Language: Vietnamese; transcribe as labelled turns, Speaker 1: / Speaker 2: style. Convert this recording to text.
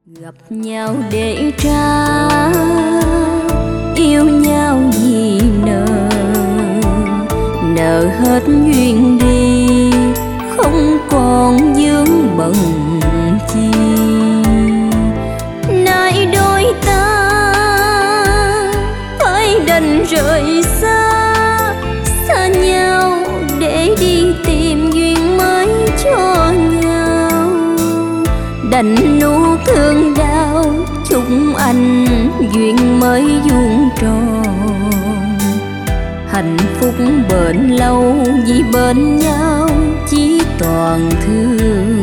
Speaker 1: Gặp nhau để trả, yêu nhau vì nợ, nợ hết duyên đi, không còn vướng bận chi. Nay đôi ta phải đành rời xa, xa nhau để đi tìm duyên mới cho nhau. Đành nuốt thương đau, chúc anh duyên mới vuông tròn. Hạnh phúc bền lâu vì bên nhau chỉ toàn thương